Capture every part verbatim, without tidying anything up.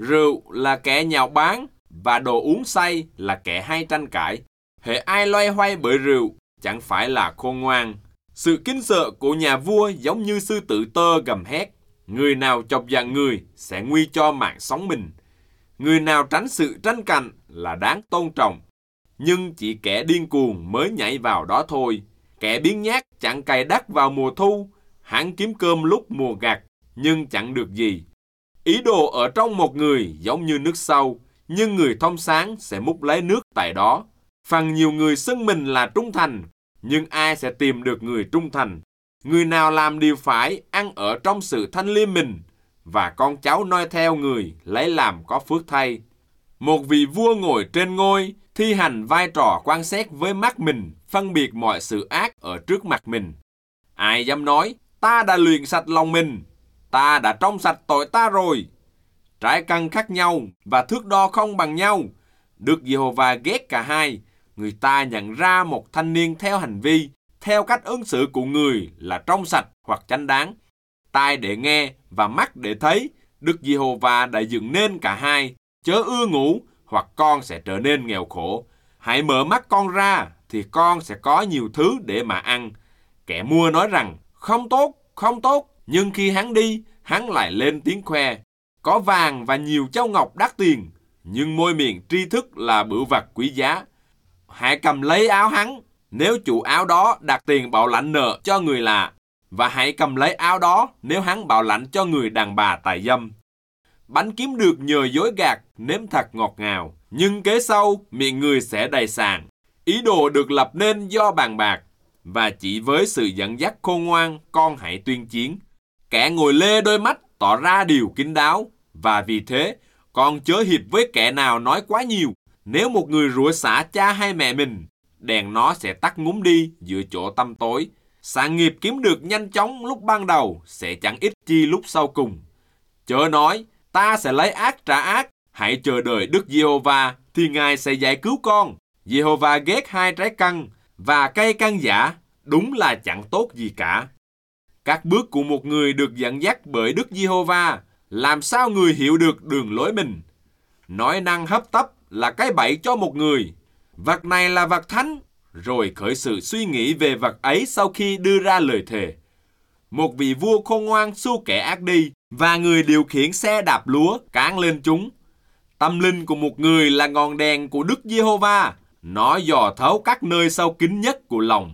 Rượu là kẻ nhạo báng, và đồ uống say là kẻ hay tranh cãi. Hễ ai loay hoay bởi rượu, chẳng phải là khôn ngoan. Sự kính sợ của nhà vua giống như sư tử tơ gầm hét. Người nào chọc giận người sẽ nguy cho mạng sống mình. Người nào tránh sự tranh cạnh là đáng tôn trọng. Nhưng chỉ kẻ điên cuồng mới nhảy vào đó thôi. Kẻ biếng nhác chẳng cày đất vào mùa thu, hắn kiếm cơm lúc mùa gặt, nhưng chẳng được gì. Ý đồ ở trong một người giống như nước sâu, nhưng người thông sáng sẽ múc lấy nước tại đó. Phần nhiều người xưng mình là trung thành, nhưng ai sẽ tìm được người trung thành? Người nào làm điều phải ăn ở trong sự thanh liêm mình, và con cháu noi theo người lấy làm có phước thay. Một vị vua ngồi trên ngôi, thi hành vai trò quan sát với mắt mình, phân biệt mọi sự ác ở trước mặt mình. Ai dám nói, ta đã luyện sạch lòng mình, ta đã trong sạch tội ta rồi. Trái cân khác nhau và thước đo không bằng nhau. Đức Giê-hô-va ghét cả hai. Người ta nhận ra một thanh niên theo hành vi, theo cách ứng xử của người là trong sạch hoặc chánh đáng. Tai để nghe và mắt để thấy, Đức Giê-hô-va đã dựng nên cả hai. Chớ ưa ngủ, hoặc con sẽ trở nên nghèo khổ. Hãy mở mắt con ra, thì con sẽ có nhiều thứ để mà ăn. Kẻ mua nói rằng, không tốt, không tốt. Nhưng khi hắn đi, hắn lại lên tiếng khoe. Có vàng và nhiều châu ngọc đắt tiền, nhưng môi miệng tri thức là bửu vật quý giá. Hãy cầm lấy áo hắn, nếu chủ áo đó đặt tiền bảo lãnh nợ cho người lạ. Và hãy cầm lấy áo đó nếu hắn bảo lãnh cho người đàn bà tài dâm. Bánh kiếm được nhờ dối gạt, nếm thật ngọt ngào, nhưng kế sau miệng người sẽ đầy sàn. Ý đồ được lập nên do bàn bạc, và chỉ với sự dẫn dắt khôn ngoan con hãy tuyên chiến. Kẻ ngồi lê đôi mắt tỏ ra điều kín đáo, và vì thế con chớ hiệp với kẻ nào nói quá nhiều. Nếu một người rủa xả cha hay mẹ mình, đèn nó sẽ tắt ngúm đi giữa chỗ tăm tối. Sản nghiệp kiếm được nhanh chóng lúc ban đầu sẽ chẳng ít chi lúc sau cùng. Chớ nói, ta sẽ lấy ác trả ác, hãy chờ đợi Đức Giê-hô-va thì Ngài sẽ giải cứu con. Giê-hô-va ghét hai trái cân và cây cân giả, đúng là chẳng tốt gì cả. Các bước của một người được dẫn dắt bởi Đức Giê-hô-va, làm sao người hiểu được đường lối mình? Nói năng hấp tấp là cái bẫy cho một người. Vật này là vật thánh, rồi khởi sự suy nghĩ về vật ấy sau khi đưa ra lời thề. Một vị vua khôn ngoan xua kẻ ác đi, và người điều khiển xe đạp lúa cán lên chúng. Tâm linh của một người là ngọn đèn của Đức Giê-hô-va, nó dò thấu các nơi sâu kín nhất của lòng.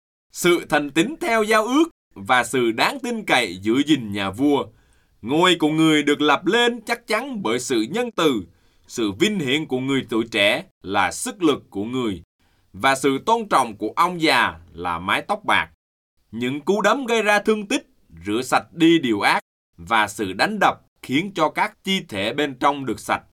Sự thành tín theo giao ước và sự đáng tin cậy giữ gìn nhà vua. Ngôi của người được lập lên chắc chắn bởi sự nhân từ. Sự vinh hiển của người tuổi trẻ là sức lực của người, và sự tôn trọng của ông già là mái tóc bạc. Những cú đấm gây ra thương tích, rửa sạch đi điều ác, và sự đánh đập khiến cho các chi thể bên trong được sạch.